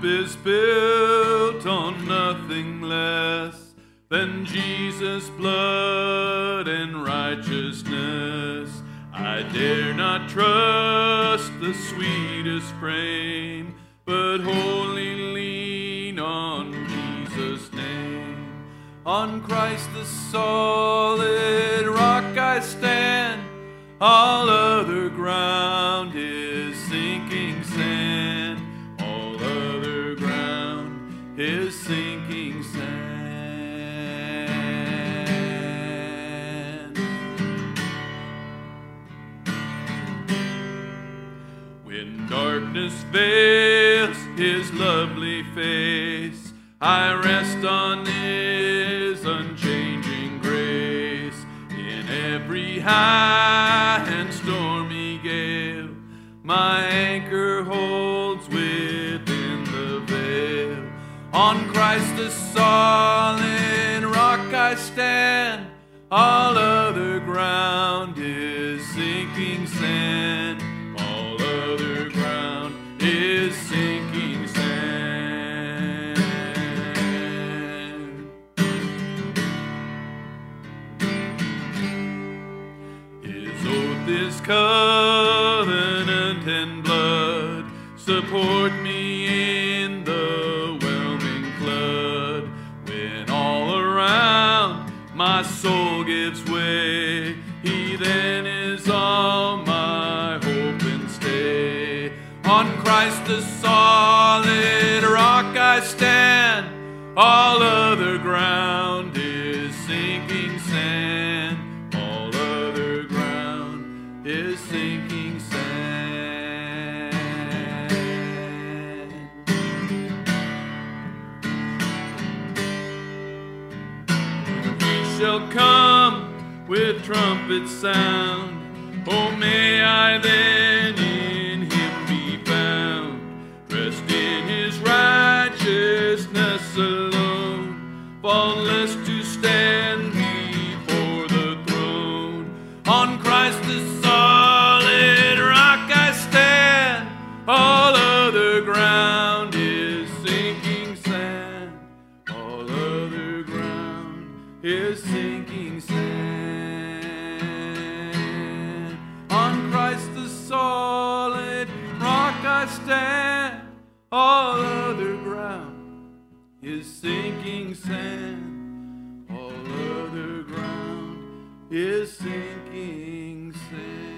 is built on nothing less than Jesus' blood and righteousness. I dare not trust the sweetest frame, but wholly lean on Jesus' name. On Christ the solid rock I stand, all other ground is sinking sand. All other ground is sinking sand. When darkness veils His lovely face, I rest on His unchanging grace. In every high and stormy gale, my anchor holds within the veil. On Christ the solid rock I stand, all other ground is sinking sand. All other ground is sinking sand. His oath is covenant and blood, support me in the whelming flood. When all around my soul gives way, He then is all my hope and stay. On Christ the solid rock I stand, all other ground is sinking sand. All other ground is sinking sand. He shall come with trumpet sound, oh may I then in Him be found, dressed in His righteousness alone, faultless to stand before the throne. On Christ the solid rock I stand, all other ground is sinking sand. All other ground is sinking sand. On Christ the solid rock I stand, all other ground is sinking sand. All other ground is sinking sand.